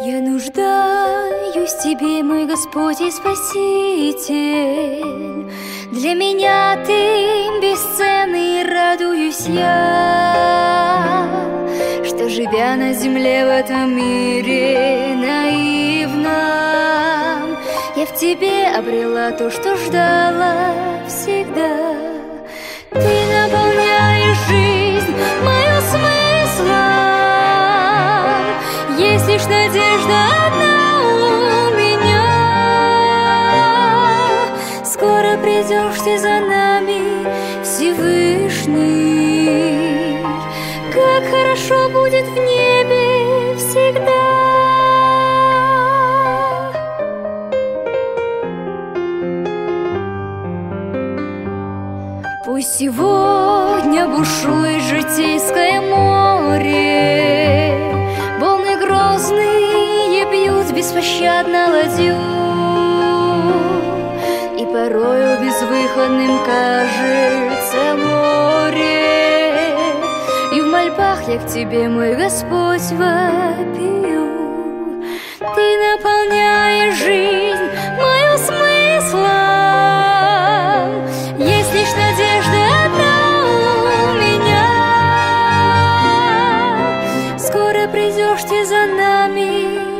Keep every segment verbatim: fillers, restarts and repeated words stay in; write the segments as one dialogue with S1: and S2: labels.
S1: Я нуждаюсь в Тебе, мой Господь и Спаситель. Для меня Ты бесценный, радуюсь я, что, живя на земле в этом мире наивном, я в Тебе обрела то, что ждала всегда. Ты наполняешь жизнь мою смыслом, есть лишь надежда одна у меня. Скоро придешь Ты за нами, Всевышний, как хорошо будет в небе всегда. Пусть сегодня бушует житейское море, волны грозные бьют беспощадно ладью, и порою безвыходным кажется море, и в мольбах я к Тебе, мой Господь, вопию. Ты наполняешь жизнь мою смыслом, есть лишь надежда одна у меня. Скоро придешь Ты за нами,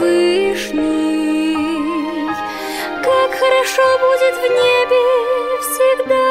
S1: Всевышний, как хорошо будет в небе всегда.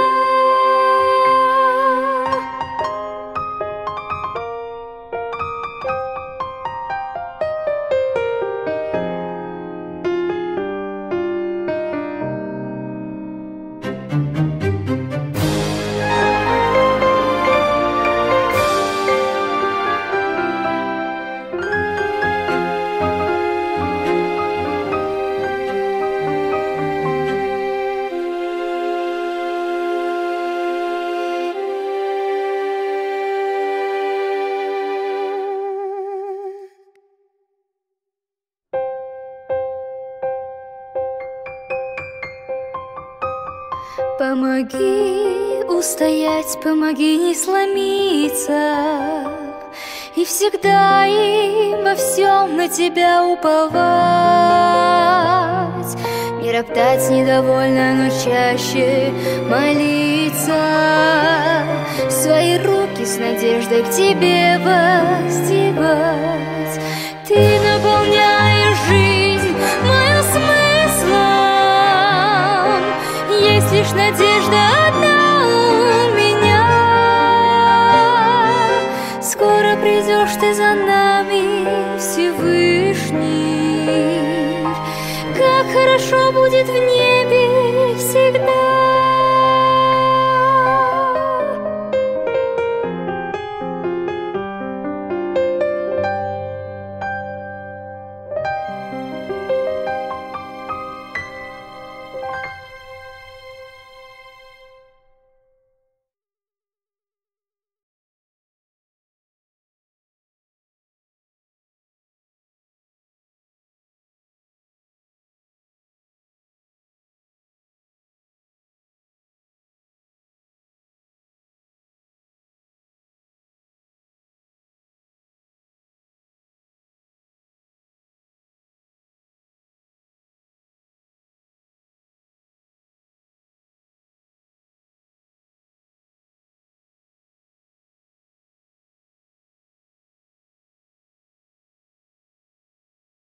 S1: Помоги устоять, помоги не сломиться, и всегда и во всем на Тебя уповать. Не роптать недовольно, но чаще молиться, свои руки с надеждой к Тебе воздевать. Ты наполняешь жизнь мою смыслом, есть лишь надежда одна у меня. Скоро придешь Ты за нами, Всевышний, как хорошо будет в небе